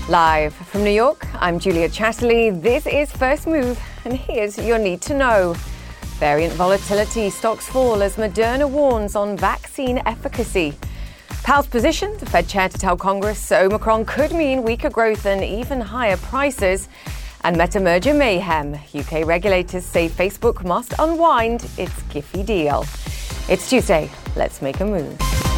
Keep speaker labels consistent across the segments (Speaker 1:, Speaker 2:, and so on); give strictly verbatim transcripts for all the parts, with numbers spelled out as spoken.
Speaker 1: Live from New York, I'm Julia Chatterley. This is First Move, and here's your need to know. Variant volatility, stocks fall as Moderna warns on vaccine efficacy. Powell's position, the Fed chair to tell Congress Omicron could mean weaker growth and even higher prices. And Meta merger mayhem. U K regulators say Facebook must unwind its Giphy deal. It's Tuesday. Let's make a move.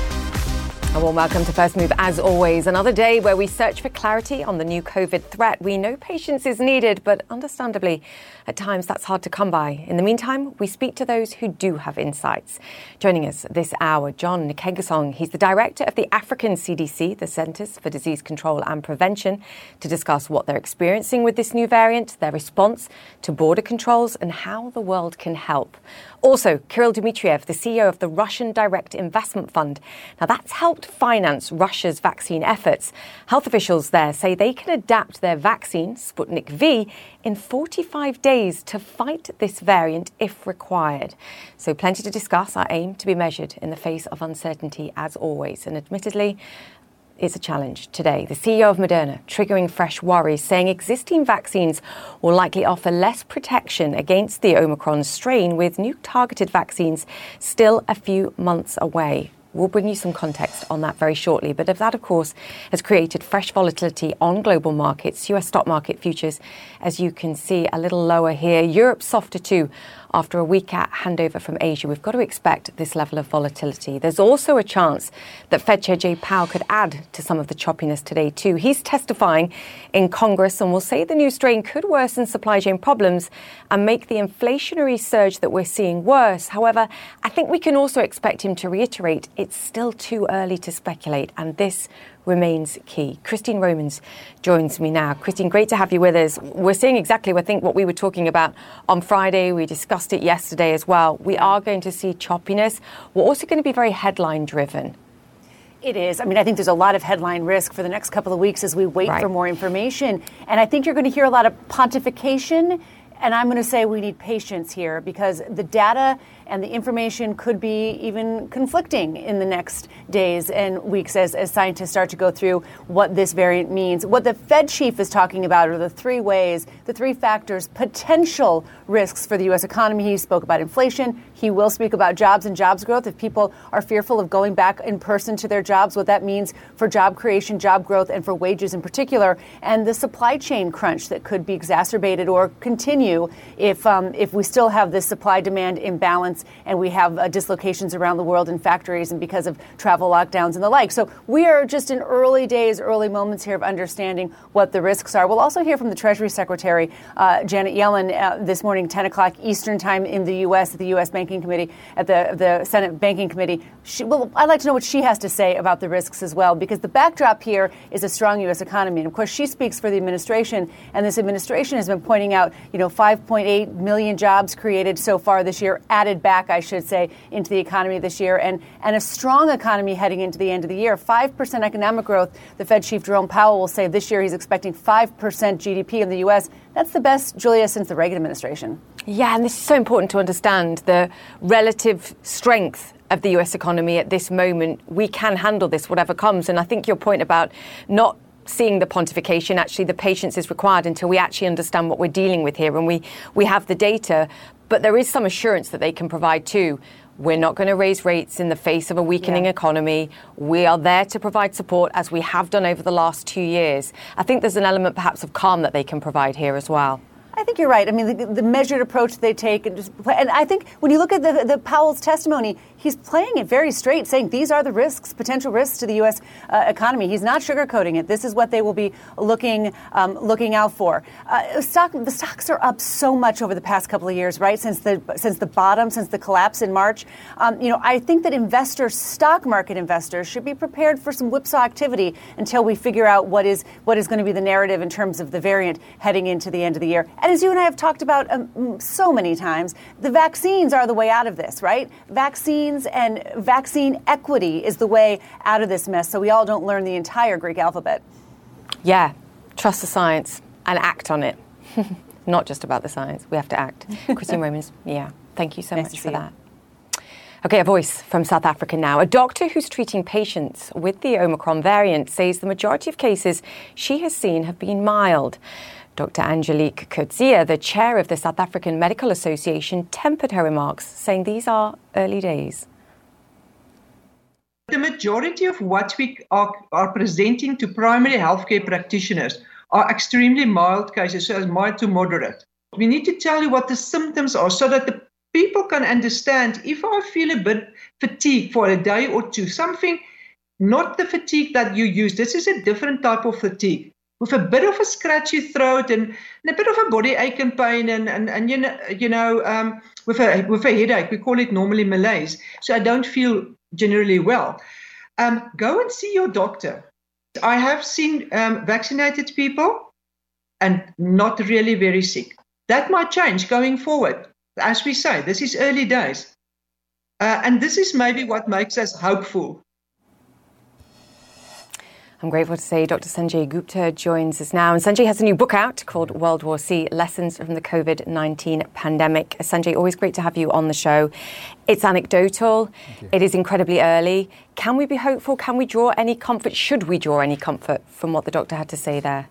Speaker 1: A warm welcome to First Move. As always, another day where we search for clarity on the new COVID threat. We know patience is needed, but understandably, at times that's hard to come by. In the meantime, we speak to those who do have insights. Joining us this hour, John Nkengasong. He's the director of the African C D C, the Centers for Disease Control and Prevention, to discuss what they're experiencing with this new variant, their response to border controls, and how the world can help. Also, Kirill Dmitriev, the C E O of the Russian Direct Investment Fund. Now, that's helped finance Russia's vaccine efforts. Health officials there say they can adapt their vaccine, Sputnik V, in forty-five days to fight this variant if required. So plenty to discuss, our aim to be measured in the face of uncertainty as always. And admittedly, it's a challenge today. The C E O of Moderna triggering fresh worries, saying existing vaccines will likely offer less protection against the Omicron strain, with new targeted vaccines still a few months away. We'll bring you some context on that very shortly. But that, of course, has created fresh volatility on global markets. U S stock market futures, as you can see, a little lower here. Europe softer too. After a week at handover from Asia, we've got to expect this level of volatility. There's also a chance that Fed Chair Jay Powell could add to some of the choppiness today too. He's testifying in Congress and will say the new strain could worsen supply chain problems and make the inflationary surge that we're seeing worse. However, I think we can also expect him to reiterate it's still too early to speculate, and this remains key. Christine Romans joins me now. Christine, great to have you with us. We're seeing exactly, I think, what we were talking about on Friday. We discussed it yesterday as well. We are going to see choppiness. We're also going to be very headline driven.
Speaker 2: It is. I mean, I think there's a lot of headline risk for the next couple of weeks as we wait right. for more information. And I think you're going to hear a lot of pontification. And I'm going to say we need patience here, because the data and the information could be even conflicting in the next days and weeks as, as scientists start to go through what this variant means. What the Fed chief is talking about are the three ways, the three factors, potential risks for the U S economy. He spoke about inflation. He will speak about jobs and jobs growth. If people are fearful of going back in person to their jobs, what that means for job creation, job growth, and for wages in particular, and the supply chain crunch that could be exacerbated or continue if um, if we still have this supply-demand imbalance and we have uh, dislocations around the world in factories and because of travel lockdowns and the like. So we are just in early days, early moments here of understanding what the risks are. We'll also hear from the Treasury Secretary, uh, Janet Yellen, uh, this morning, ten o'clock Eastern time in the U S at the U S Banking Committee, at the, the Senate Banking Committee. She, well, I'd like to know what she has to say about the risks as well, because the backdrop here is a strong U S economy. And of course, she speaks for the administration, and this administration has been pointing out, you know, five point eight million jobs created so far this year, added back, I should say, into the economy this year, and, and a strong economy heading into the end of the year. five percent economic growth. The Fed chief Jerome Powell will say this year he's expecting five percent G D P in the U S. That's the best, Julia, since the Reagan administration.
Speaker 1: Yeah, and this is so important to understand the relative strength of the U S economy at this moment. We can handle this, whatever comes. And I think your point about not seeing the pontification, actually the patience is required until we actually understand what we're dealing with here and we, we have the data. But there is some assurance that they can provide too. We're not going to raise rates in the face of a weakening yeah. economy. We are there to provide support, as we have done over the last two years. I think there's an element perhaps of calm that they can provide here as well.
Speaker 2: I think you're right. I mean, the, the measured approach they take, and just and I think when you look at the, the Powell's testimony, he's playing it very straight, saying these are the risks, potential risks to the U S uh, economy. He's not sugarcoating it. This is what they will be looking um, looking out for. Uh, stock, the stocks are up so much over the past couple of years, right? Since the since the bottom, since the collapse in March. Um, you know, I think that investors, stock market investors, should be prepared for some whipsaw activity until we figure out what is what is going to be the narrative in terms of the variant heading into the end of the year. And as you and I have talked about um, so many times, the vaccines are the way out of this, right? Vaccines and vaccine equity is the way out of this mess, so we all don't learn the entire Greek alphabet.
Speaker 1: Yeah, trust the science and act on it. Not just about the science. We have to act. Christine Romans, yeah, thank you so
Speaker 2: nice
Speaker 1: much for that. Okay, a voice from South Africa now. A doctor who's treating patients with the Omicron variant says the majority of cases she has seen have been mild. Doctor Angelique Coetzee, the chair of the South African Medical Association, tempered her remarks, saying these are early days.
Speaker 3: The majority of what we are, are presenting to primary healthcare practitioners are extremely mild cases, so as mild to moderate. We need to tell you what the symptoms are so that the people can understand if I feel a bit fatigued for a day or two, something, not the fatigue that you use. This is a different type of fatigue with a bit of a scratchy throat and, and a bit of a body ache and pain and, and, and you know, you know um, with, a, with a headache. We call it normally malaise. So I don't feel generally well. Um, go and see your doctor. I have seen um, vaccinated people and not really very sick. That might change going forward. As we say, this is early days. Uh, and this is maybe what makes us hopeful.
Speaker 1: I'm grateful to say Doctor Sanjay Gupta joins us now. And Sanjay has a new book out called World War C, Lessons from the COVID nineteen Pandemic. Sanjay, always great to have you on the show. It's anecdotal. It is incredibly early. Can we be hopeful? Can we draw any comfort? Should we draw any comfort from what the doctor had to say there?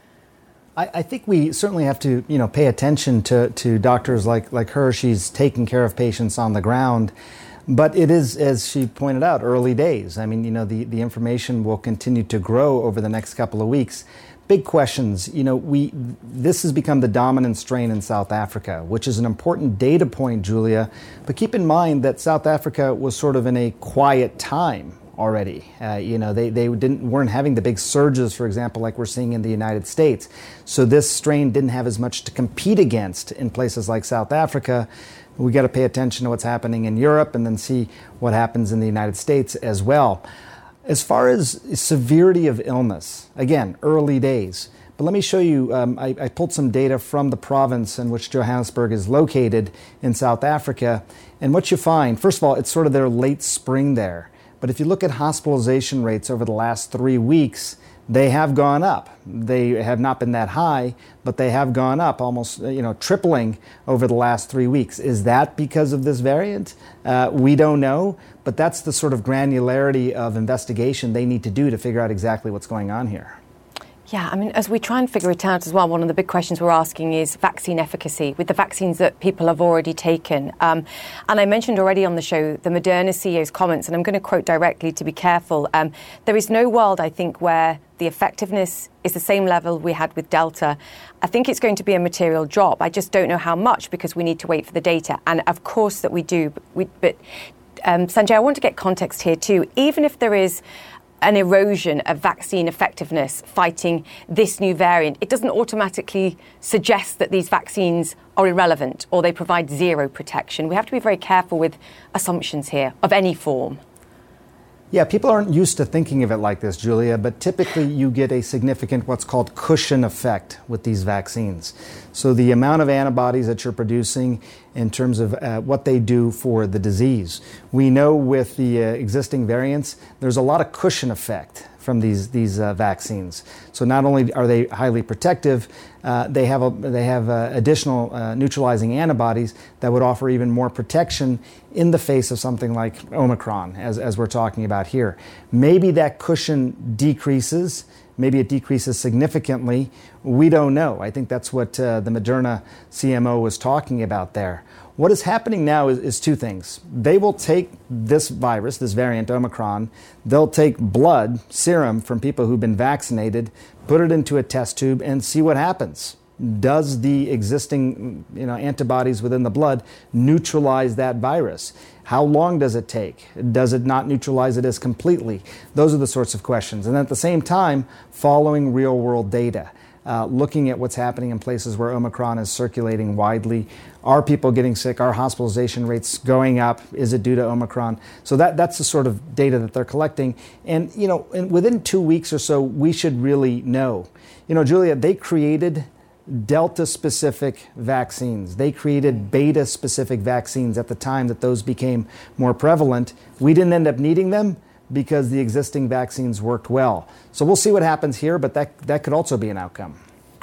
Speaker 4: I, I think we certainly have to, you know, pay attention to, to doctors like, like her. She's taking care of patients on the ground. But it is, as she pointed out, early days. I mean, you know, the, the information will continue to grow over the next couple of weeks. Big questions. You know, we this has become the dominant strain in South Africa, which is an important data point, Julia. But keep in mind that South Africa was sort of in a quiet time already. Uh, you know, they, they didn't weren't having the big surges, for example, like we're seeing in the United States. So this strain didn't have as much to compete against in places like South Africa. We got to pay attention to what's happening in Europe and then see what happens in the United States as well. As far as severity of illness, again, early days. But let me show you, um, I, I pulled some data from the province in which Johannesburg is located in South Africa. And what you find, first of all, it's sort of their late spring there. But if you look at hospitalization rates over the last three weeks, they have gone up. They have not been that high, but they have gone up, almost, you know, tripling over the last three weeks. Is that because of this variant? Uh, we don't know, but that's the sort of granularity of investigation they need to do to figure out exactly what's going on here.
Speaker 1: Yeah, I mean, as we try and figure it out as well, one of the big questions we're asking is vaccine efficacy with the vaccines that people have already taken. Um, and I mentioned already on the show the Moderna C E O's comments, and I'm going to quote directly to be careful. Um, there is no world, I think, where the effectiveness is the same level we had with Delta. I think it's going to be a material drop. I just don't know how much because we need to wait for the data. And of course that we do. But, we, but um, Sanjay, I want to get context here too. Even if there is an erosion of vaccine effectiveness fighting this new variant, it doesn't automatically suggest that these vaccines are irrelevant or they provide zero protection. We have to be very careful with assumptions here of any form.
Speaker 4: Yeah, people aren't used to thinking of it like this, Julia, but typically you get a significant what's called cushion effect with these vaccines. So the amount of antibodies that you're producing in terms of uh, what they do for the disease. We know with the uh, existing variants, there's a lot of cushion effect from these these uh, vaccines. So not only are they highly protective, uh, they have a, they have uh, additional uh, neutralizing antibodies that would offer even more protection in the face of something like Omicron, as as we're talking about here. Maybe that cushion decreases. Maybe it decreases significantly. We don't know. I think that's what uh, the Moderna C M O was talking about there. What is happening now is, is two things. They will take this virus, this variant Omicron, they'll take blood, serum from people who've been vaccinated, put it into a test tube and see what happens. Does the existing, you know, antibodies within the blood neutralize that virus? How long does it take? Does it not neutralize it as completely? Those are the sorts of questions. And at the same time, following real world data. Uh, looking at what's happening in places where Omicron is circulating widely. Are people getting sick? Are hospitalization rates going up? Is it due to Omicron? So that that's the sort of data that they're collecting. And, you know, in, within two weeks or so, we should really know. You know, Julia, they created Delta-specific vaccines. They created Beta-specific vaccines at the time that those became more prevalent. We didn't end up needing them because the existing vaccines worked well. So we'll see what happens here, but that that could also be an outcome.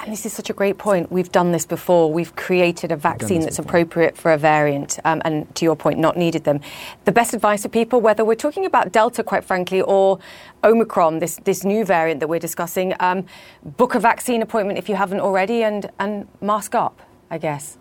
Speaker 1: And this is such a great point. We've done this before. We've created a vaccine that's before. appropriate for a variant, um, and to your point, not needed them. The best advice for people, whether we're talking about Delta, quite frankly, or Omicron, this this new variant that we're discussing, um, book a vaccine appointment if you haven't already, and, and mask up, I guess.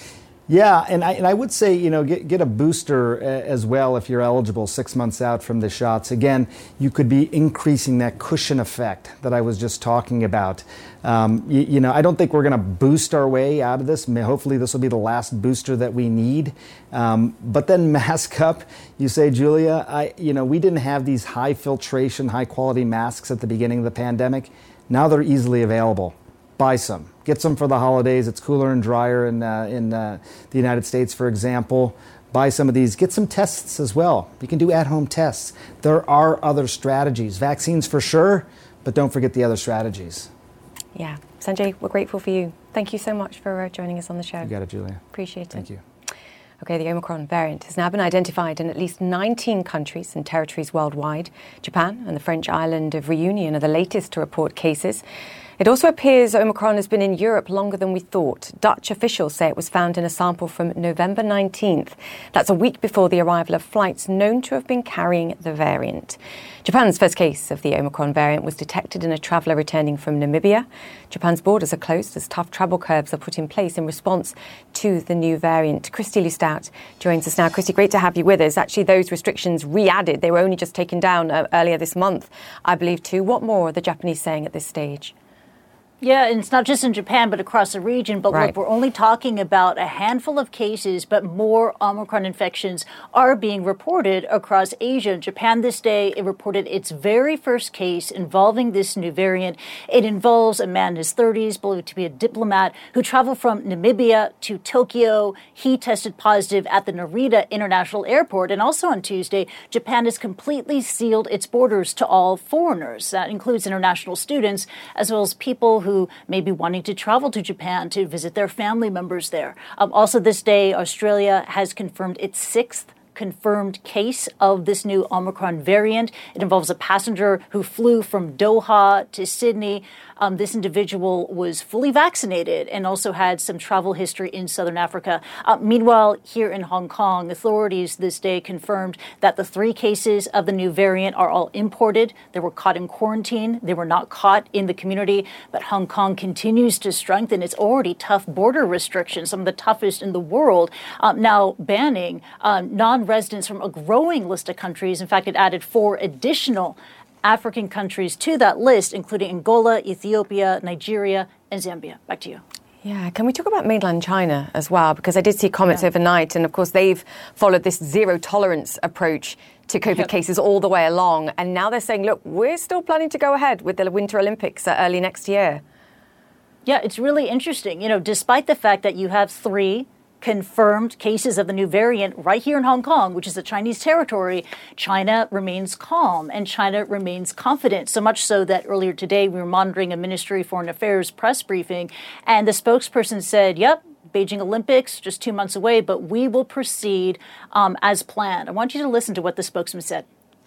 Speaker 4: Yeah, and I, and I would say, you know, get, get a booster as well if you're eligible six months out from the shots. Again, you could be increasing that cushion effect that I was just talking about. Um, you, you know, I don't think we're going to boost our way out of this. Hopefully this will be the last booster that we need. Um, but then mask up. You say, Julia, I, you know, we didn't have these high filtration, high quality masks at the beginning of the pandemic. Now they're easily available. Buy some. Get some for the holidays. It's cooler and drier in uh, in uh, the United States, for example. Buy some of these. Get some tests as well. You can do at-home tests. There are other strategies. Vaccines for sure, but don't forget the other strategies.
Speaker 1: Yeah. Sanjay, we're grateful for you. Thank you so much for uh, joining us on the show.
Speaker 4: You got it, Julia.
Speaker 1: Appreciate it.
Speaker 4: Thank you.
Speaker 1: Okay, the Omicron variant has now been identified in at least nineteen countries and territories worldwide. Japan and the French island of Reunion are the latest to report cases. It also appears Omicron has been in Europe longer than we thought. Dutch officials say it was found in a sample from November nineteenth. That's a week before the arrival of flights known to have been carrying the variant. Japan's first case of the Omicron variant was detected in a traveller returning from Namibia. Japan's borders are closed as tough travel curbs are put in place in response to the new variant. Christy Lustout joins us now. Christy, great to have you with us. Actually, those restrictions re-added. They were only just taken down uh, earlier this month, I believe, too. What more are the Japanese saying at this stage?
Speaker 2: Yeah, and it's not just in Japan, but across the region. But
Speaker 1: right.
Speaker 2: Look, we're only talking about a handful of cases, but more Omicron infections are being reported across Asia. Japan this day, it reported its very first case involving this new variant. It involves a man in his thirties, believed to be a diplomat, who traveled from Namibia to Tokyo. He tested positive at the Narita International Airport. And also on Tuesday, Japan has completely sealed its borders to all foreigners. That includes international students, as well as people who who may be wanting to travel to Japan to visit their family members there. Um, also this day, Australia has confirmed its sixth confirmed case of this new Omicron variant. It involves a passenger who flew from Doha to Sydney. Um, this individual was fully vaccinated and also had some travel history in Southern Africa. Uh, meanwhile, here in Hong Kong, authorities this day confirmed that the three cases of the new variant are all imported. They were caught in quarantine. They were not caught in the community. But Hong Kong continues to strengthen its already tough border restrictions, some of the toughest in the world, um, now banning um, non-residents from a growing list of countries. In fact, it added four additional African countries to that list, including Angola, Ethiopia, Nigeria, and Zambia. Back to you.
Speaker 1: Yeah, can we talk about mainland China as well? Because I did see comments
Speaker 2: yeah.
Speaker 1: overnight, and of course they've followed this zero tolerance approach to COVID yep. cases all the way along. And now they're saying, look, we're still planning to go ahead with the Winter Olympics uh, early next year.
Speaker 2: Yeah, it's really interesting. You know, despite the fact that you have three confirmed cases of the new variant right here in Hong Kong, which is a Chinese territory, China remains calm and China remains confident. So much so that earlier today we were monitoring a Ministry of Foreign Affairs press briefing, and the spokesperson said, yep, Beijing Olympics just two months away, but we will proceed um, as planned. I want you to listen to what the spokesman said.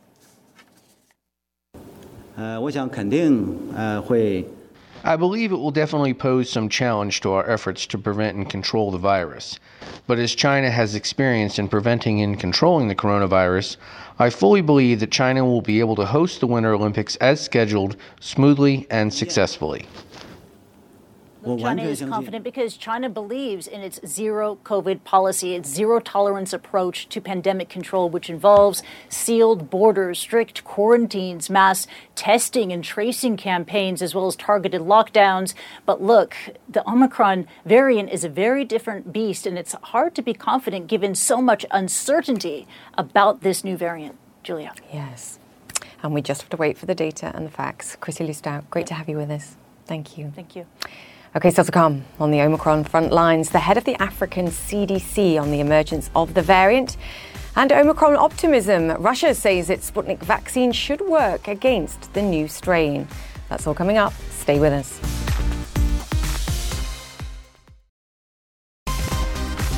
Speaker 5: Uh, 我想肯定呃会
Speaker 6: I believe it will definitely pose some challenge to our efforts to prevent and control the virus. But as China has experience in preventing and controlling the coronavirus, I fully believe that China will be able to host the Winter Olympics as scheduled, smoothly and successfully.
Speaker 2: China is confident because China believes in its zero COVID policy, its zero tolerance approach to pandemic control, which involves sealed borders, strict quarantines, mass testing and tracing campaigns, as well as targeted lockdowns. But look, the Omicron variant is a very different beast, and it's hard to be confident given so much uncertainty about this new variant. Julia.
Speaker 1: Yes. And we just have to wait for the data and the facts. Christy Lustout, great to have you with us. Thank you.
Speaker 2: Thank you.
Speaker 1: Okay, still to come on the Omicron front lines, the head of the African C D C on the emergence of the variant and Omicron optimism. Russia says its Sputnik vaccine should work against the new strain. That's all coming up. Stay with us.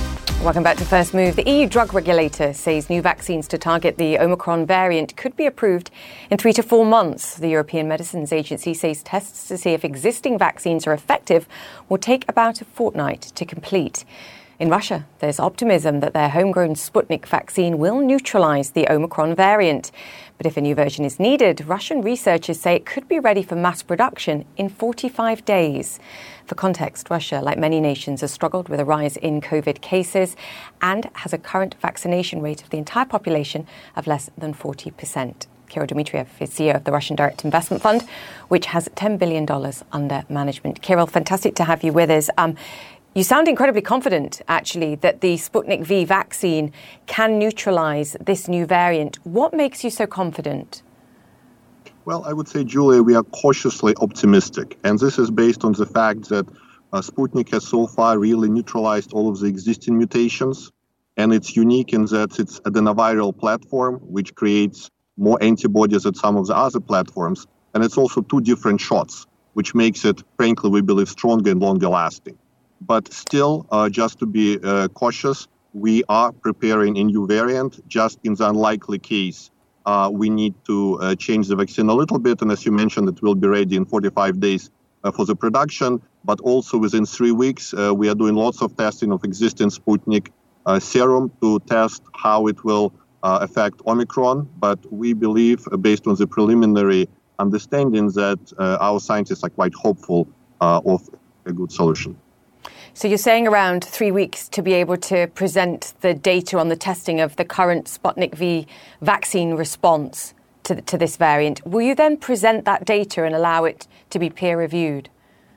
Speaker 1: Welcome back to First Move. The E U drug regulator says new vaccines to target the Omicron variant could be approved in three to four months. The European Medicines Agency says tests to see if existing vaccines are effective will take about a fortnight to complete. In Russia, there's optimism that their homegrown Sputnik vaccine will neutralise the Omicron variant. But if a new version is needed, Russian researchers say it could be ready for mass production in forty-five days. For context, Russia, like many nations, has struggled with a rise in COVID cases and has a current vaccination rate of the entire population of less than forty percent. Kirill Dmitriev is C E O of the Russian Direct Investment Fund, which has ten billion dollars under management. Kirill, fantastic to have you with us. Um, You sound incredibly confident, actually, that the Sputnik V vaccine can neutralise this new variant. What makes you so confident?
Speaker 7: Well, I would say, Julia, we are cautiously optimistic. And this is based on the fact that uh, Sputnik has so far really neutralized all of the existing mutations. And it's unique in that it's adenoviral platform, which creates more antibodies than some of the other platforms. And it's also two different shots, which makes it, frankly, we believe, stronger and longer lasting. But still, uh, just to be uh, cautious, we are preparing a new variant. Just in the unlikely case, uh, we need to uh, change the vaccine a little bit. And as you mentioned, it will be ready in forty-five days uh, for the production. But also within three weeks, uh, we are doing lots of testing of existing Sputnik uh, serum to test how it will uh, affect Omicron. But we believe, uh, based on the preliminary understanding, that uh, our scientists are quite hopeful uh, of a good solution.
Speaker 1: So you're saying around three weeks to be able to present the data on the testing of the current Sputnik V vaccine response to, to this variant. Will you then present that data and allow it to be peer-reviewed?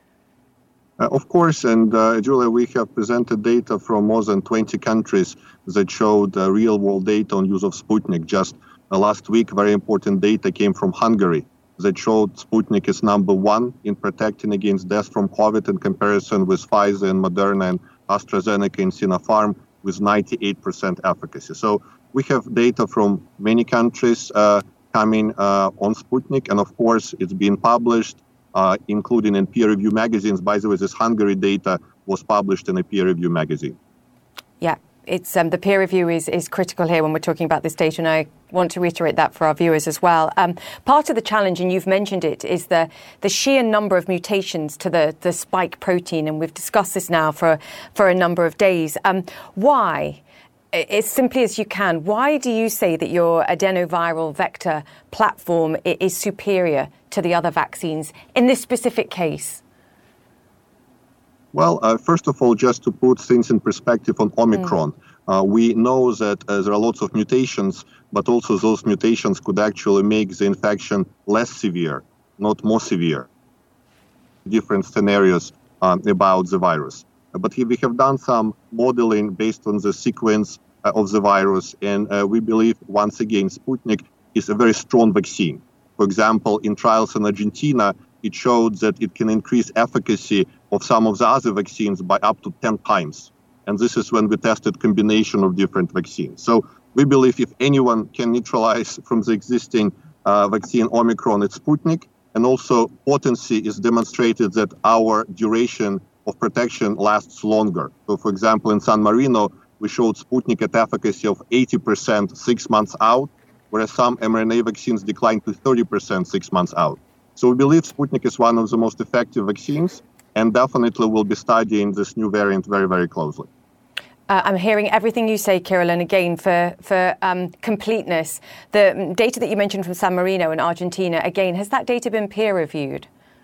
Speaker 7: Uh, of course, and uh, Julia, we have presented data from more than twenty countries that showed uh, real-world data on use of Sputnik. Just uh, last week, very important data came from Hungary that showed Sputnik is number one in protecting against death from COVID in comparison with Pfizer and Moderna and AstraZeneca and Sinopharm with ninety-eight percent efficacy. So we have data from many countries uh, coming uh, on Sputnik, and of course it's being published, uh, including in peer-review magazines. By the way, this Hungary data was published in a peer-review magazine.
Speaker 1: Yeah. It's um, the peer review is, is critical here when we're talking about this data, and I want to reiterate that for our viewers as well. Um, part of the challenge, and you've mentioned it, is the, the sheer number of mutations to the, the spike protein, and we've discussed this now for, for a number of days. Um, why, as simply as you can, why do you say that your adenoviral vector platform is superior to the other vaccines in this specific case?
Speaker 7: Well, uh, first of all, just to put things in perspective on Omicron, mm. uh, we know that uh, there are lots of mutations, but also those mutations could actually make the infection less severe, not more severe. Different scenarios um, about the virus. But we have done some modeling based on the sequence uh, of the virus, and uh, we believe, once again, Sputnik is a very strong vaccine. For example, in trials in Argentina, it showed that it can increase efficacy of some of the other vaccines by up to ten times. And this is when we tested combination of different vaccines. So we believe if anyone can neutralize from the existing uh, vaccine Omicron, it's Sputnik. And also potency is demonstrated that our duration of protection lasts longer. So for example, in San Marino, we showed Sputnik at efficacy of eighty percent six months out, whereas some mRNA vaccines declined to thirty percent six months out. So we believe Sputnik is one of the most effective vaccines, and definitely we'll be studying this new variant very, very closely.
Speaker 1: Uh, I'm hearing everything you say, Kirill, and again, for, for um, completeness, the data that you mentioned from San Marino in Argentina, again, has that data been peer-reviewed?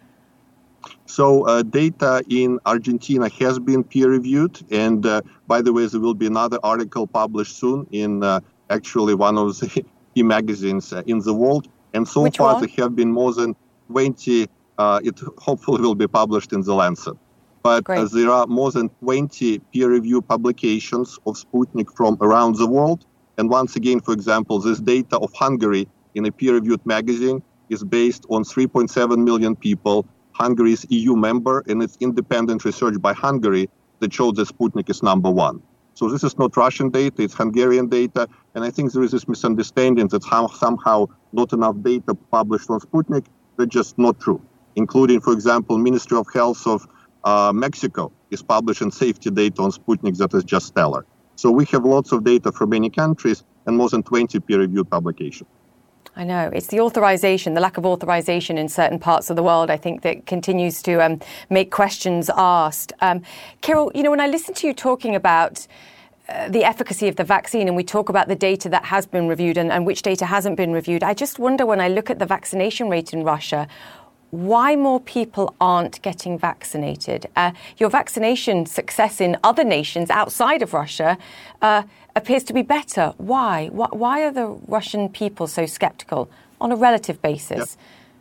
Speaker 7: So uh, data in Argentina has been peer-reviewed, and uh, by the way, there will be another article published soon in uh, actually one of the key magazines uh, in the world. And so
Speaker 1: Which
Speaker 7: far,
Speaker 1: one?
Speaker 7: there have been more than twenty, uh, it hopefully will be published in The Lancet. But uh, there are more than twenty peer-reviewed publications of Sputnik from around the world. And once again, for example, this data of Hungary in a peer-reviewed magazine is based on three point seven million people. Hungary is E U member, and it's independent research by Hungary that shows that Sputnik is number one. So this is not Russian data, it's Hungarian data. And I think there is this misunderstanding that somehow not enough data published on Sputnik. That's just not true. Including, for example, Ministry of Health of uh, Mexico is publishing safety data on Sputnik that is just stellar. So we have lots of data from many countries and more than twenty peer-reviewed publications.
Speaker 1: I know. It's the authorization, the lack of authorization in certain parts of the world, I think, that continues to um, make questions asked. Um, Kirill, you know, when I listen to you talking about uh, the efficacy of the vaccine and we talk about the data that has been reviewed and, and which data hasn't been reviewed, I just wonder when I look at the vaccination rate in Russia, why more people aren't getting vaccinated. Uh, your vaccination success in other nations outside of Russia uh, appears to be better. Why? Why are the Russian people so skeptical on a relative basis?
Speaker 7: Yep.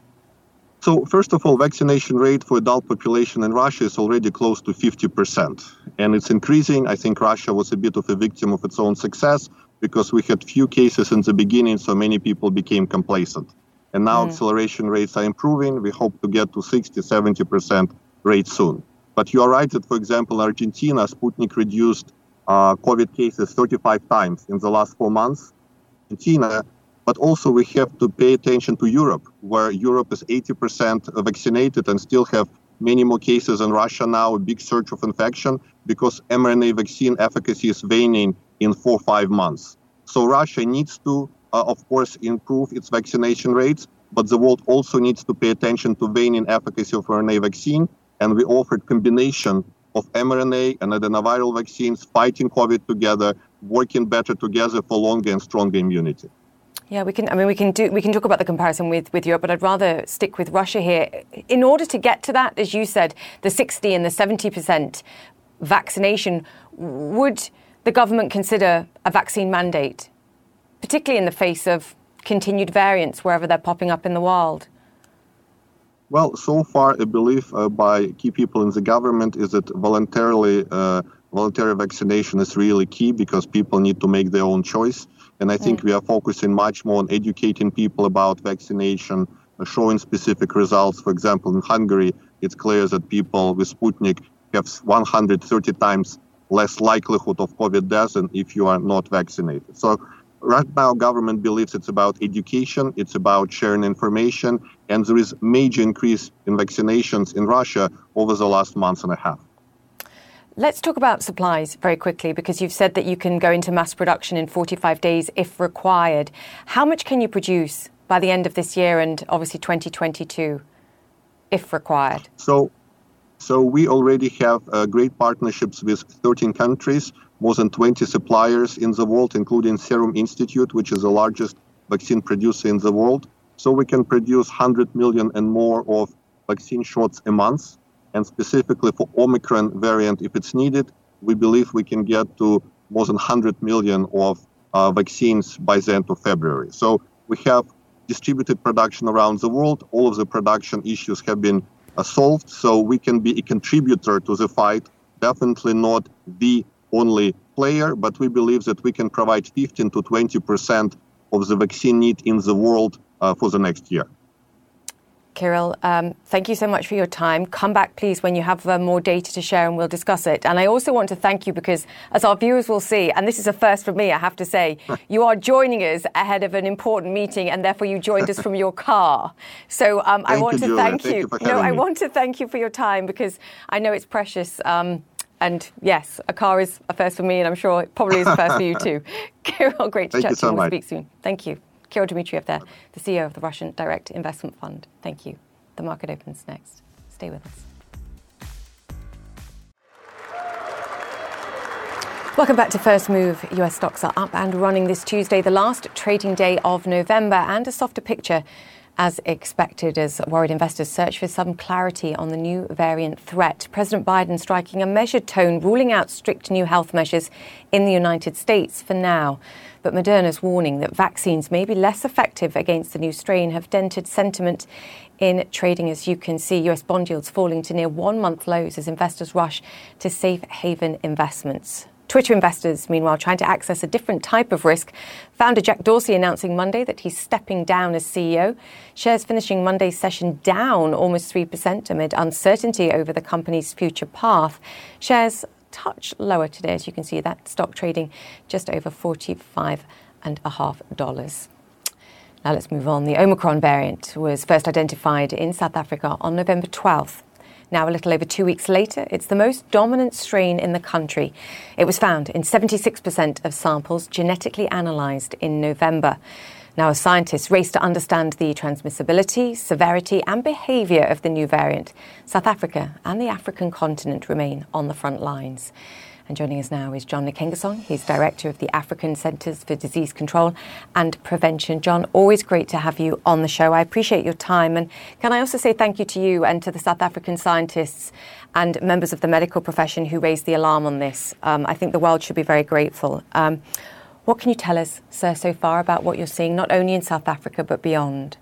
Speaker 7: So first of all, vaccination rate for adult population in Russia is already close to fifty percent. And it's increasing. I think Russia was a bit of a victim of its own success because we had few cases in the beginning, so many people became complacent. And now mm. acceleration rates are improving. We hope to get to sixty, seventy percent rate soon. But you are right that, for example, in Argentina, Sputnik reduced uh, COVID cases thirty-five times in the last four months. Argentina, but also we have to pay attention to Europe, where Europe is eighty percent vaccinated and still have many more cases in Russia now, a big surge of infection, because mRNA vaccine efficacy is waning in four or five months. So Russia needs to Uh, of course, improve its vaccination rates, but the world also needs to pay attention to waning efficacy of R N A vaccine. And we offered combination of mRNA and adenoviral vaccines, fighting COVID together, working better together for longer and stronger immunity.
Speaker 1: Yeah, we can. I mean, we can do. We can talk about the comparison with, with Europe, but I'd rather stick with Russia here. In order to get to that, as you said, the sixty and the seventy percent vaccination, would the government consider a vaccine mandate, particularly in the face of continued variants wherever they're popping up in the world?
Speaker 7: Well, so far, a belief uh, by key people in the government is that voluntarily, uh, voluntary vaccination is really key because people need to make their own choice. And I think mm. we are focusing much more on educating people about vaccination, uh, showing specific results. For example, in Hungary, it's clear that people with Sputnik have one hundred thirty times less likelihood of COVID death than if you are not vaccinated. So right now, government believes it's about education, it's about sharing information, and there is major increase in vaccinations in Russia over the last month and a half.
Speaker 1: Let's talk about supplies very quickly, because you've said that you can go into mass production in forty-five days if required. How much can you produce by the end of this year and obviously twenty twenty-two if required?
Speaker 7: So, so we already have uh, great partnerships with thirteen countries, more than twenty suppliers in the world, including Serum Institute, which is the largest vaccine producer in the world. So we can produce one hundred million and more of vaccine shots a month. And specifically for Omicron variant, if it's needed, we believe we can get to more than one hundred million of uh, vaccines by the end of February. So we have distributed production around the world. All of the production issues have been uh, solved. So we can be a contributor to the fight, definitely not the only player, but we believe that we can provide fifteen to twenty percent of the vaccine need in the world uh, for the next year.
Speaker 1: Kirill, um, thank you so much for your time. Come back, please, when you have uh, more data to share and we'll discuss it. And I also want to thank you because, as our viewers will see, and this is a first for me, I have to say, you are joining us ahead of an important meeting and therefore you joined us from your car. So um, I want
Speaker 7: you,
Speaker 1: to
Speaker 7: Julia.
Speaker 1: thank,
Speaker 7: thank
Speaker 1: you.
Speaker 7: you
Speaker 1: no, I
Speaker 7: me.
Speaker 1: want to thank you for your time because I know it's precious. Um, and yes, a car is a first for me and I'm sure it probably is a first for you too. Kirill, great to
Speaker 7: thank
Speaker 1: chat
Speaker 7: you
Speaker 1: to
Speaker 7: so
Speaker 1: you. We'll
Speaker 7: much.
Speaker 1: speak soon. Thank you. Kirill Dmitriev there, the C E O of the Russian Direct Investment Fund. Thank you. The market opens next. Stay with us. Welcome back to First Move. U S stocks are up and running this Tuesday, the last trading day of November, and a softer picture as expected as worried investors search for some clarity on the new variant threat. President Biden striking a measured tone, ruling out strict new health measures in the United States for now. But Moderna's warning that vaccines may be less effective against the new strain have dented sentiment in trading. As you can see, U S bond yields falling to near one-month lows as investors rush to safe haven investments. Twitter investors, meanwhile, trying to access a different type of risk. Founder Jack Dorsey announcing Monday that he's stepping down as C E O. Shares finishing Monday's session down almost three percent amid uncertainty over the company's future path. Shares touch lower today, as you can see, that stock trading just over forty-five and a half dollars. Now let's move on. The Omicron variant was first identified in South Africa on November twelfth. Now, a little over two weeks later, it's the most dominant strain in the country. It was found in seventy-six percent of samples genetically analysed in November. Now, as scientists race to understand the transmissibility, severity and behaviour of the new variant, South Africa and the African continent remain on the front lines. And joining us now is John Nkengasong. He's Director of the African Centres for Disease Control and Prevention. John, always great to have you on the show. I appreciate your time. And can I also say thank you to you and to the South African scientists and members of the medical profession who raised the alarm on this. Um, I think the world should be very grateful. Um, what can you tell us, sir, so far about what you're seeing, not only in South Africa, but beyond?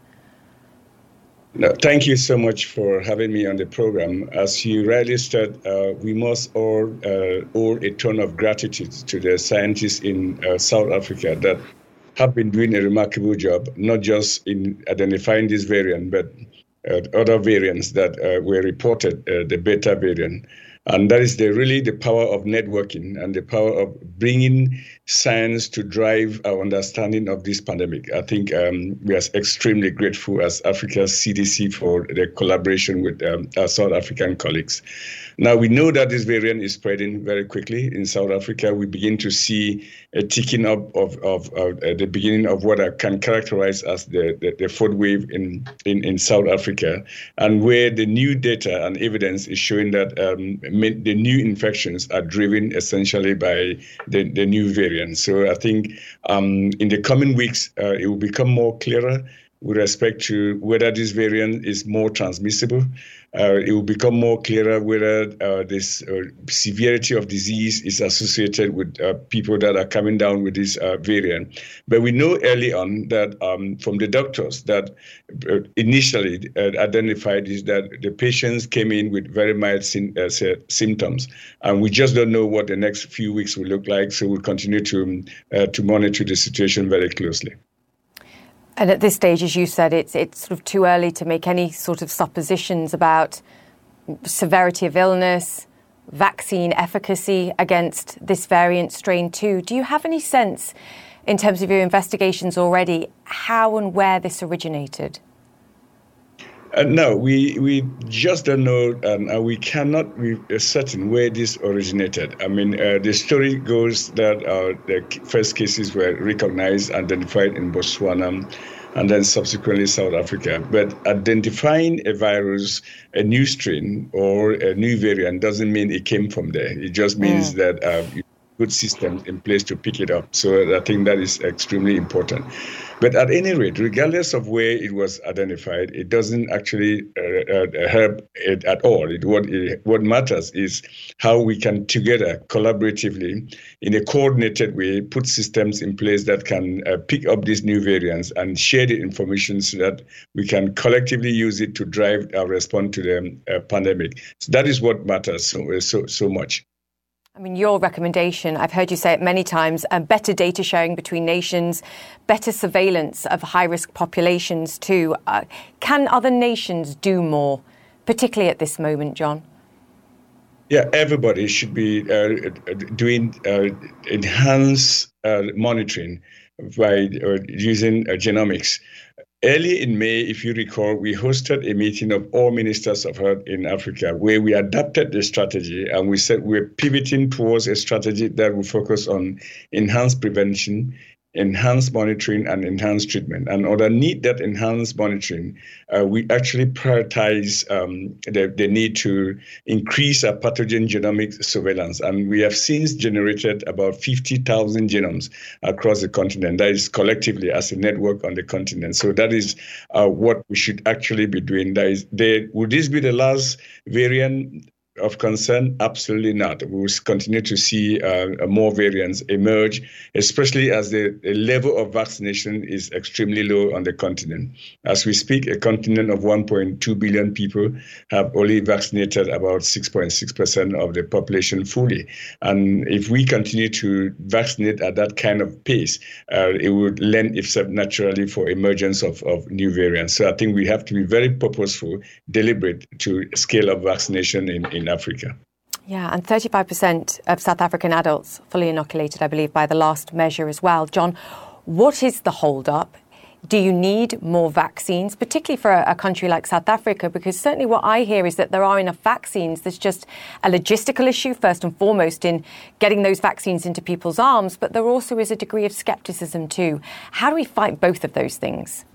Speaker 8: No, thank you so much for having me on the program. As you rightly said, uh, we must all uh, owe a ton of gratitude to the scientists in uh, South Africa that have been doing a remarkable job, not just in identifying this variant, but uh, other variants that uh, were reported, uh, the Beta variant. And that is the, really the power of networking and the power of bringing science to drive our understanding of this pandemic. I think um, we are extremely grateful as Africa's C D C for the collaboration with um, our South African colleagues. Now, we know that this variant is spreading very quickly in South Africa. We begin to see a ticking up of, of, of uh, the beginning of what I can characterize as the, the, the fourth wave in, in, in South Africa, and where the new data and evidence is showing that um, the new infections are driven essentially by the, the new variant. So I think um, in the coming weeks, uh, it will become more clearer with respect to whether this variant is more transmissible. Uh, it will become more clearer whether uh, this uh, severity of disease is associated with uh, people that are coming down with this uh, variant. But we know early on that um, from the doctors that uh, initially uh, identified is that the patients came in with very mild sim- uh, symptoms. And we just don't know what the next few weeks will look like. So we'll continue to, uh, to monitor the situation very closely.
Speaker 1: And at this stage, as you said, it's it's sort of too early to make any sort of suppositions about severity of illness, vaccine efficacy against this variant strain two. Do you have any sense, in terms of your investigations already, how and where this originated?
Speaker 8: Uh, no, we we just don't know, um, and we cannot be certain where this originated. I mean, uh, the story goes that uh, the first cases were recognized, identified in Botswana, and then subsequently South Africa. But identifying a virus, a new strain, or a new variant doesn't mean it came from there. It just means mm. that uh, you good systems in place to pick it up. So I think that is extremely important. But at any rate, regardless of where it was identified, it doesn't actually uh, uh, help it at all. It, what, it, what matters is how we can together, collaboratively, in a coordinated way, put systems in place that can uh, pick up these new variants and share the information so that we can collectively use it to drive our response to the uh, pandemic. So that is what matters so, so, so much.
Speaker 1: I mean, your recommendation, I've heard you say it many times, uh, better data sharing between nations, better surveillance of high-risk populations too. Uh, can other nations do more, particularly at this moment, John?
Speaker 8: Yeah, everybody should be uh, doing uh, enhanced uh, monitoring by uh, using uh, genomics. Early in May, if you recall, we hosted a meeting of all ministers of health in Africa where we adapted the strategy and we said we're pivoting towards a strategy that will focus on enhanced prevention, enhanced monitoring, and enhanced treatment. And underneath that enhanced monitoring, uh, we actually prioritize um, the, the need to increase our pathogen genomic surveillance. And we have since generated about fifty thousand genomes across the continent. That is collectively as a network on the continent. So that is uh, what we should actually be doing. That is, there, would this be the last variant of concern? Absolutely not. We will continue to see uh, more variants emerge, especially as the, the level of vaccination is extremely low on the continent. As we speak, a continent of one point two billion people have only vaccinated about six point six percent of the population fully. And if we continue to vaccinate at that kind of pace, uh, it would lend itself naturally for emergence of, of new variants. So I think we have to be very purposeful, deliberate to scale up vaccination in, in Africa.
Speaker 1: Yeah, and thirty-five percent of South African adults fully inoculated, I believe, by the last measure as well. John, what is the hold-up? Do you need more vaccines, particularly for a, a country like South Africa? Because certainly what I hear is that there are enough vaccines. There's just a logistical issue, first and foremost, in getting those vaccines into people's arms. But there also is a degree of skepticism, too. How do we fight both of those things?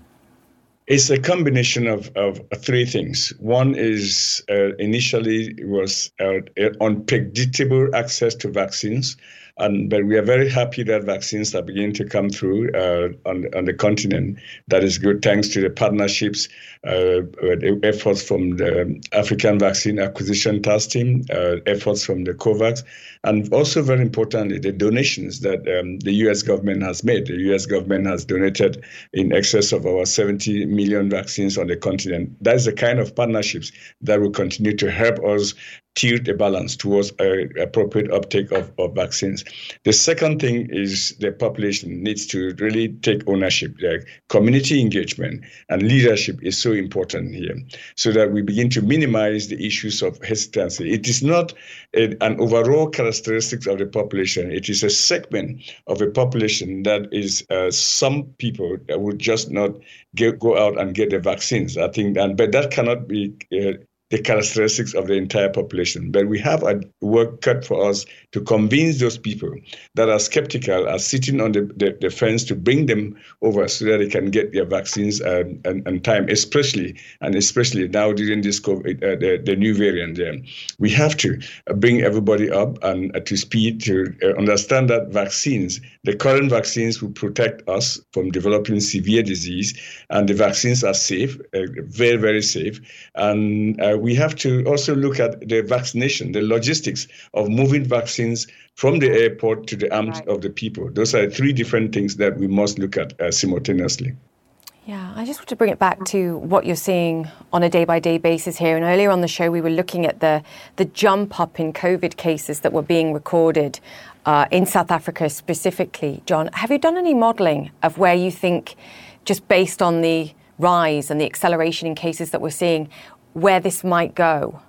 Speaker 8: It's a combination of, of three things. One is uh, initially it was uh, unpredictable access to vaccines. And, but we are very happy that vaccines are beginning to come through uh, on, on the continent. That is good thanks to the partnerships, uh, the efforts from the African Vaccine Acquisition Task Team, uh, efforts from the COVAX, and also very importantly, the donations that um, the U S government has made. The U S government has donated in excess of over seventy million vaccines on the continent. That is the kind of partnerships that will continue to help us tilt the balance towards uh, appropriate uptake of, of vaccines. The second thing is the population needs to really take ownership. The community engagement and leadership is so important here so that we begin to minimize the issues of hesitancy. It is not a, an overall characteristic of the population. It is a segment of a population that is uh, some people that would just not get, go out and get the vaccines. I think, and but that cannot be uh, the characteristics of the entire population. But we have a work cut for us to convince those people that are skeptical, are sitting on the, the, the fence, to bring them over so that they can get their vaccines um, and, and time, especially, and especially now during this COVID, uh, the, the new variant. Um, we have to bring everybody up and uh, to speed to uh, understand that vaccines, the current vaccines will protect us from developing severe disease, and the vaccines are safe, uh, very, very safe. And uh, we have to also look at the vaccination, the logistics of moving vaccines from the airport to the arms right. of the people. Those are three different things that we must look at uh, simultaneously.
Speaker 1: Yeah, I just want to bring it back to what you're seeing on a day-by-day basis here. And earlier on the show, we were looking at the, the jump up in COVID cases that were being recorded uh, in South Africa specifically. John, have you done any modelling of where you think, just based on the rise and the acceleration in cases that we're seeing, where this might go?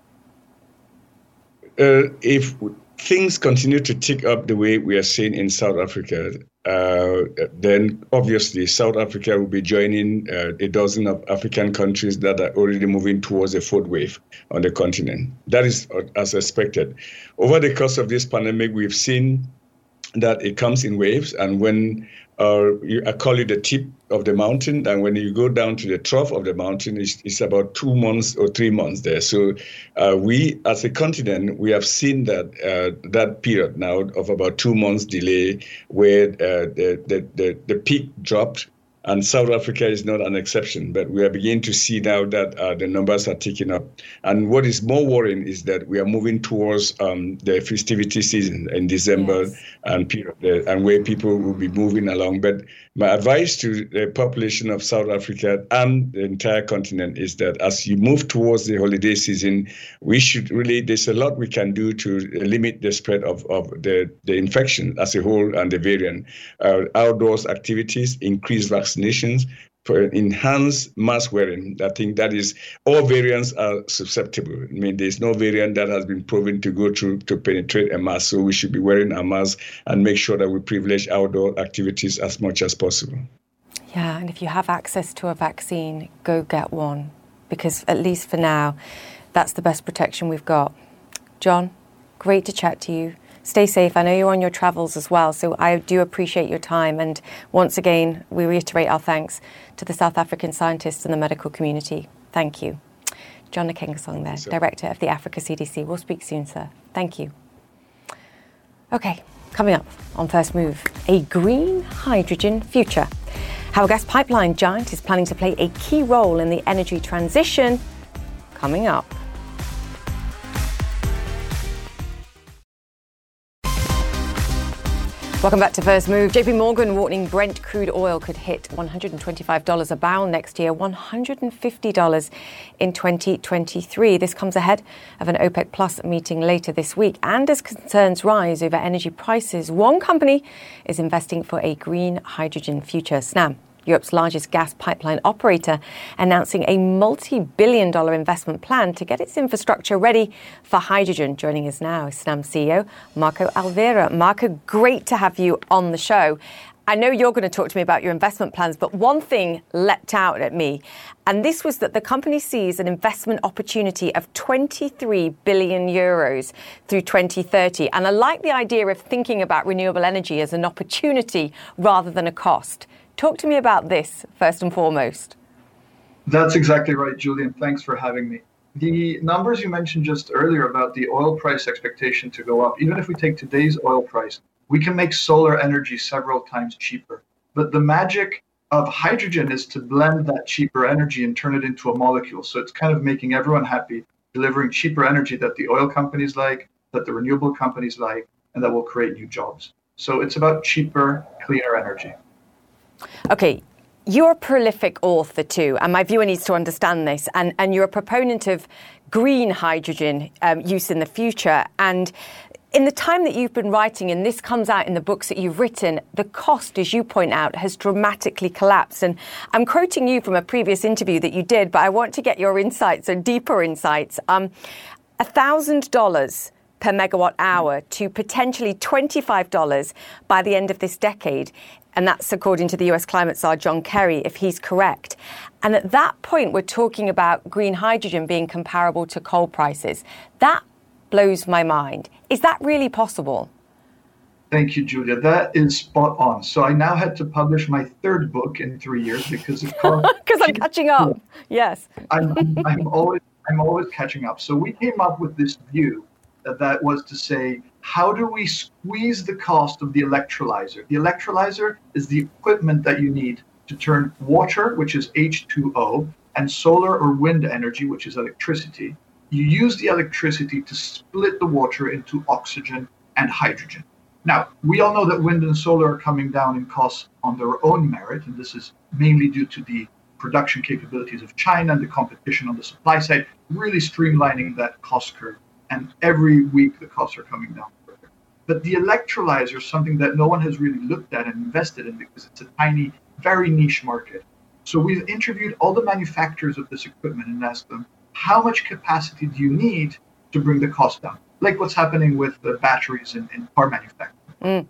Speaker 8: Uh, if things continue to tick up the way we are seeing in South Africa, uh, then obviously South Africa will be joining uh, a dozen of African countries that are already moving towards a fourth wave on the continent. That is as expected. Over the course of this pandemic, we've seen that it comes in waves, and when uh, you, I call it the tip of the mountain, and when you go down to the trough of the mountain, it's, it's about two months or three months there. So uh, we, as a continent, we have seen that uh, that period now of about two months delay, where uh, the, the, the, the peak dropped. And South Africa is not an exception, but we are beginning to see now that uh, the numbers are ticking up. And what is more worrying is that we are moving towards um, the festivity season in December yes. and period, and where people will be moving along. But my advice to the population of South Africa and the entire continent is that as you move towards the holiday season, we should really, there's a lot we can do to limit the spread of, of the, the infection as a whole and the variant. Uh, outdoors activities, increased vaccinations, vaccinations, for enhanced mask wearing. I think that is, all variants are susceptible. I mean, there's no variant that has been proven to go through to penetrate a mask, so we should be wearing a mask and make sure that we privilege outdoor activities as much as possible.
Speaker 1: Yeah, and if you have access to a vaccine, go get one, because at least for now, that's the best protection we've got. John, great to chat to you. Stay safe. I know you're on your travels as well, so I do appreciate your time. And once again, we reiterate our thanks to the South African scientists and the medical community. Thank you. John Nkengasong there, you, Director of the Africa C D C. We'll speak soon, sir. Thank you. Okay, coming up on First Move, a green hydrogen future. How a gas pipeline giant is planning to play a key role in the energy transition. Coming up. Welcome back to First Move. J P Morgan warning Brent crude oil could hit one hundred twenty-five dollars a barrel next year, one hundred fifty dollars in twenty twenty-three. This comes ahead of an OPEC Plus meeting later this week. And as concerns rise over energy prices, one company is investing for a green hydrogen future. Snam, Europe's largest gas pipeline operator, announcing a multi-billion dollar investment plan to get its infrastructure ready for hydrogen. Joining us now is Snam C E O Marco Alverà. Marco, great to have you on the show. I know you're going to talk to me about your investment plans, but one thing leapt out at me, and this was that the company sees an investment opportunity of twenty-three billion euros through twenty thirty. And I like the idea of thinking about renewable energy as an opportunity rather than a cost. Talk to me about this, first and foremost.
Speaker 9: That's exactly right, Julian. Thanks for having me. The numbers you mentioned just earlier about the oil price expectation to go up, even if we take today's oil price, we can make solar energy several times cheaper. But the magic of hydrogen is to blend that cheaper energy and turn it into a molecule. So it's kind of making everyone happy, delivering cheaper energy that the oil companies like, that the renewable companies like, and that will create new jobs. So it's about cheaper, cleaner energy.
Speaker 1: Okay. You're a prolific author too, and my viewer needs to understand this, and, and you're a proponent of green hydrogen um, use in the future. And in the time that you've been writing, and this comes out in the books that you've written, the cost, as you point out, has dramatically collapsed. And I'm quoting you from a previous interview that you did, but I want to get your insights, or deeper insights. Um, one thousand dollars per megawatt hour to potentially twenty-five dollars by the end of this decade. And that's according to the U S climate czar, John Kerry, if he's correct. And at that point, we're talking about green hydrogen being comparable to coal prices. That blows my mind. Is that really possible?
Speaker 9: Thank you, Julia. That is spot on. So I now had to publish my third book in three years because it cost.
Speaker 1: Because I'm catching up. Yes.
Speaker 9: I'm, I'm always I'm always catching up. So we came up with this view that, that was to say, how do we squeeze the cost of the electrolyzer? The electrolyzer is the equipment that you need to turn water, which is H two O, and solar or wind energy, which is electricity. You use the electricity to split the water into oxygen and hydrogen. Now, we all know that wind and solar are coming down in costs on their own merit, and this is mainly due to the production capabilities of China and the competition on the supply side, really streamlining that cost curve. And every week the costs are coming down further. But the electrolyzer is something that no one has really looked at and invested in because it's a tiny, very niche market. So we've interviewed all the manufacturers of this equipment and asked them, how much capacity do you need to bring the cost down? Like what's happening with the batteries in, in car manufacturing. Mm.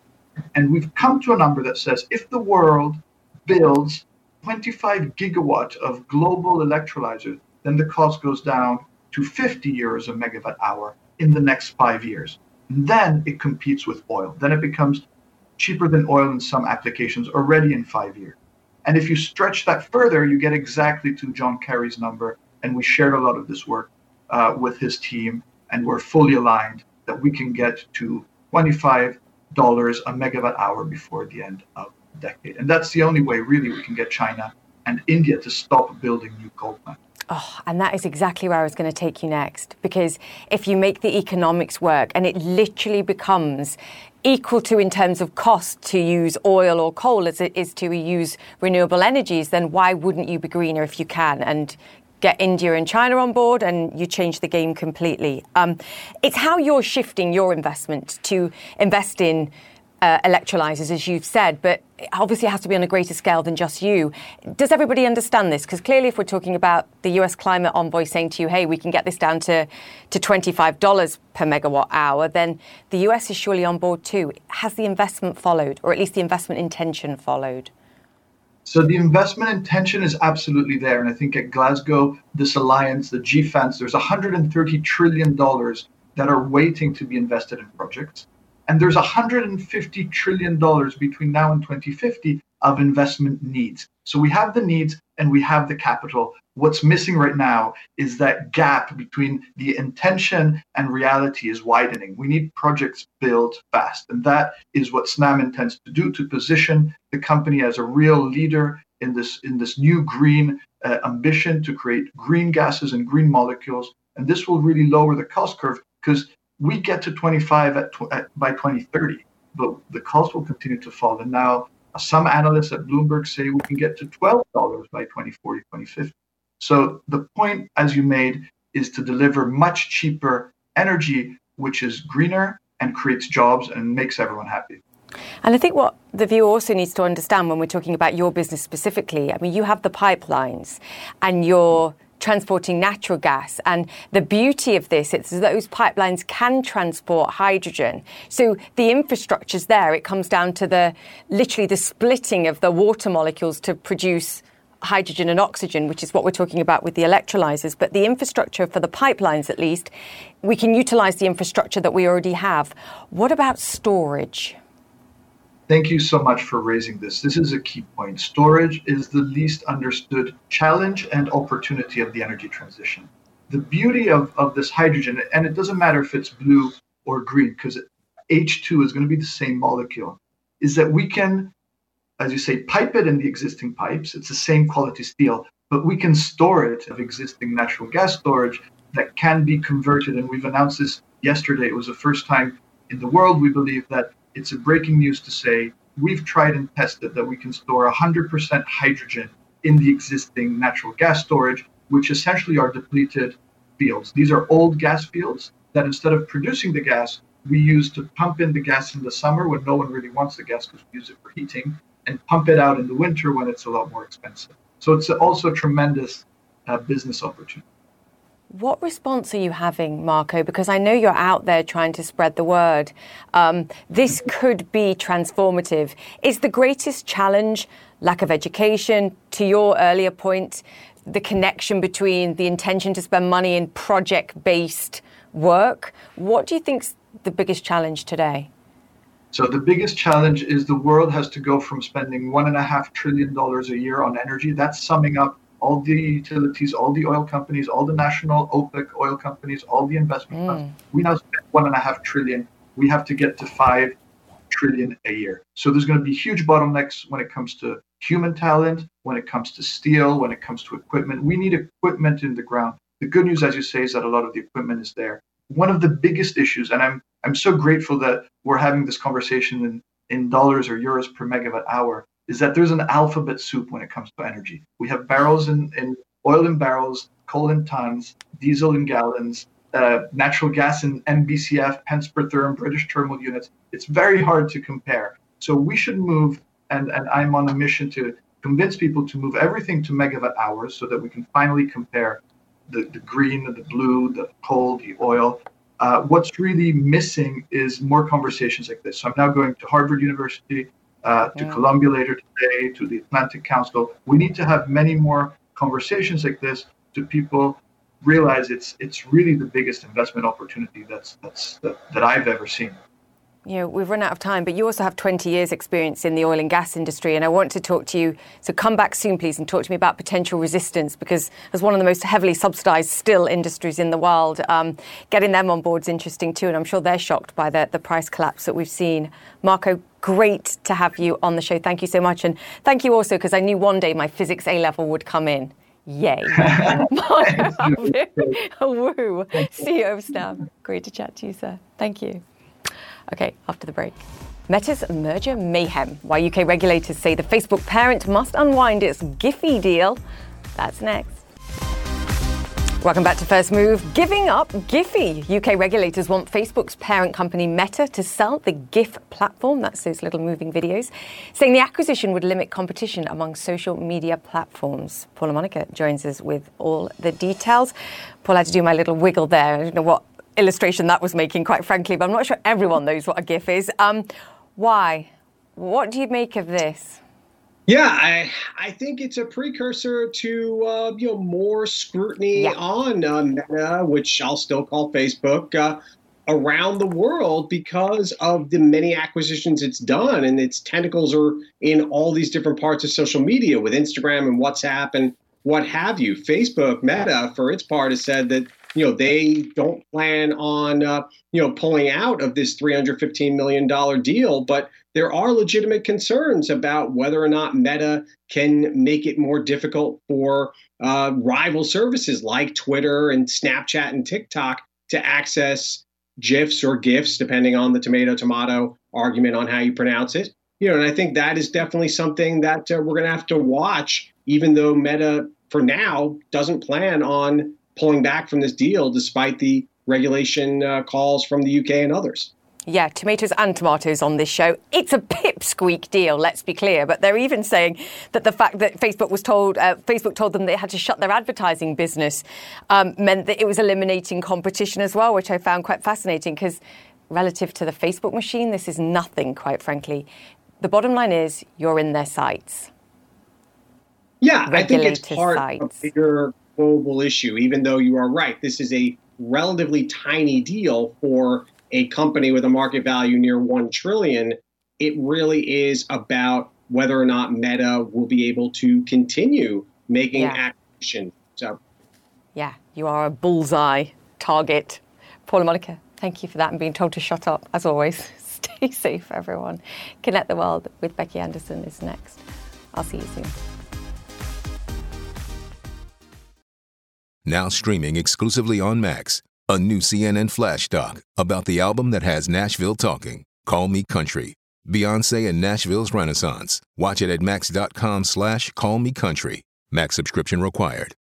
Speaker 9: And we've come to a number that says if the world builds twenty-five gigawatt of global electrolyzers, then the cost goes down to fifty euros a megawatt hour in the next five years. And then it competes with oil. Then it becomes cheaper than oil in some applications already in five years. And if you stretch that further, you get exactly to John Kerry's number. And we shared a lot of this work uh, with his team, and we're fully aligned that we can get to twenty-five dollars a megawatt hour before the end of the decade. And that's the only way, really, we can get China and India to stop building new coal plants.
Speaker 1: Oh, and that is exactly where I was going to take you next, because if you make the economics work and it literally becomes equal to in terms of cost to use oil or coal as it is to use renewable energies, then why wouldn't you be greener if you can and get India and China on board and you change the game completely? Um, it's how you're shifting your investment to invest in Uh, electrolyzers, as you've said, but obviously it has to be on a greater scale than just you. Does everybody understand this? Because clearly if we're talking about the U S climate envoy saying to you, hey, we can get this down to, to twenty-five dollars per megawatt hour, then the U S is surely on board too. Has the investment followed, or at least the investment intention followed?
Speaker 9: So the investment intention is absolutely there. And I think at Glasgow, this alliance, the G FANZ, there's one hundred thirty trillion dollars that are waiting to be invested in projects. And there's one hundred fifty trillion dollars between now and twenty fifty of investment needs. So we have the needs and we have the capital. What's missing right now is that gap between the intention and reality is widening. We need projects built fast. And that is what Snam intends to do, to position the company as a real leader in this, in this new green uh, ambition to create green gases and green molecules. And this will really lower the cost curve because we get to twenty-five at, at, by twenty thirty, but the cost will continue to fall. And now uh, some analysts at Bloomberg say we can get to twelve dollars by twenty forty, twenty fifty. So the point, as you made, is to deliver much cheaper energy, which is greener and creates jobs and makes everyone happy.
Speaker 1: And I think what the viewer also needs to understand when we're talking about your business specifically, I mean, you have the pipelines and you're transporting natural gas. And the beauty of this is those pipelines can transport hydrogen. So the infrastructure's there. It comes down to the literally the splitting of the water molecules to produce hydrogen and oxygen, which is what we're talking about with the electrolyzers. But the infrastructure for the pipelines, at least, we can utilize the infrastructure that we already have. What about storage?
Speaker 9: Thank you so much for raising this. This is a key point. Storage is the least understood challenge and opportunity of the energy transition. The beauty of, of this hydrogen, and it doesn't matter if it's blue or green, because H two is going to be the same molecule, is that we can, as you say, pipe it in the existing pipes. It's the same quality steel, but we can store it of existing natural gas storage that can be converted. And we've announced this yesterday. It was the first time in the world, we believe, that it's a breaking news to say we've tried and tested that we can store one hundred percent hydrogen in the existing natural gas storage, which essentially are depleted fields. These are old gas fields that instead of producing the gas, we use to pump in the gas in the summer when no one really wants the gas because we use it for heating, and pump it out in the winter when it's a lot more expensive. So it's also a tremendous uh, business opportunity.
Speaker 1: What response are you having, Marco? Because I know you're out there trying to spread the word. Um, this could be transformative. Is the greatest challenge lack of education? To your earlier point, the connection between the intention to spend money in project-based work. What do you think's the biggest challenge today?
Speaker 9: So the biggest challenge is the world has to go from spending one and a half trillion dollars a year on energy. That's summing up all the utilities, all the oil companies, all the national OPEC oil companies, all the investment mm. funds. We now spend one and a half trillion. We have to get to five trillion a year. So there's going to be huge bottlenecks when it comes to human talent, when it comes to steel, when it comes to equipment. We need equipment in the ground. The good news, as you say, is that a lot of the equipment is there. One of the biggest issues, and I'm I'm so grateful that we're having this conversation in, in dollars or euros per megawatt hour, is that there's an alphabet soup when it comes to energy. We have barrels in, in oil in barrels, coal in tons, diesel in gallons, uh, natural gas in M B C F, pence per therm, British thermal units. It's very hard to compare. So we should move, and, and I'm on a mission to convince people to move everything to megawatt hours so that we can finally compare the, the green, the blue, the coal, the oil. Uh, what's really missing is more conversations like this. So I'm now going to Harvard University, uh, to yeah. Columbia later today, to the Atlantic Council. We need to have many more conversations like this to people realize it's it's really the biggest investment opportunity that's that's that, that I've ever seen.
Speaker 1: You know, we've run out of time, but you also have twenty years experience in the oil and gas industry, and I want to talk to you. So come back soon, please, and talk to me about potential resistance, because as one of the most heavily subsidised still industries in the world, um, getting them on board is interesting too, and I'm sure they're shocked by the, the price collapse that we've seen. Marco, great to have you on the show. Thank you so much, and thank you also, because I knew one day my physics A-level would come in. Yay. Woo. C E O of Snam. Great to chat to you, sir. Thank you. Okay, after the break. Meta's merger mayhem. Why U K regulators say the Facebook parent must unwind its Giphy deal. That's next. Welcome back to First Move. Giving up Giphy. U K regulators want Facebook's parent company Meta to sell the GIF platform, that's those little moving videos, saying the acquisition would limit competition among social media platforms. Paula Monica joins us with all the details. Paul, I had to do my little wiggle there. I don't know what illustration that was making, quite frankly, but I'm not sure everyone knows what a GIF is. Um, why? What do you make of this?
Speaker 10: Yeah, I I think it's a precursor to uh, you know more scrutiny yeah. on uh, Meta, which I'll still call Facebook, uh, around the world because of the many acquisitions it's done, and its tentacles are in all these different parts of social media with Instagram and WhatsApp and what have you. Facebook, Meta, for its part, has said that you know they don't plan on uh, you know pulling out of this three hundred fifteen million dollars deal, but there are legitimate concerns about whether or not Meta can make it more difficult for uh, rival services like Twitter and Snapchat and TikTok to access GIFs or GIFs, depending on the tomato tomato argument on how you pronounce it. You know, and I think that is definitely something that uh, we're going to have to watch, even though Meta, for now, doesn't plan on pulling back from this deal, despite the regulation uh, calls from the U K and others.
Speaker 1: Yeah, tomatoes and tomatoes on this show. It's a pipsqueak deal, let's be clear. But they're even saying that the fact that Facebook was told, uh, Facebook told them they had to shut their advertising business um, meant that it was eliminating competition as well, which I found quite fascinating because relative to the Facebook machine, this is nothing, quite frankly. The bottom line is you're in their sites.
Speaker 10: Yeah, I think it's part
Speaker 1: sites.
Speaker 10: of a bigger global issue, even though you are right. This is a relatively tiny deal for a company with a market value near one trillion dollars. It really is about whether or not Meta will be able to continue making yeah. acquisitions. So,
Speaker 1: yeah, you are a bullseye target. Paula Monica, thank you for that and being told to shut up, as always. Stay safe, everyone. Connect the World with Becky Anderson is next. I'll see you soon.
Speaker 11: Now streaming exclusively on Max, a new C N N Flash doc about the album that has Nashville talking, Call Me Country, Beyonce and Nashville's Renaissance. Watch it at max.com slash call me country. Max subscription required.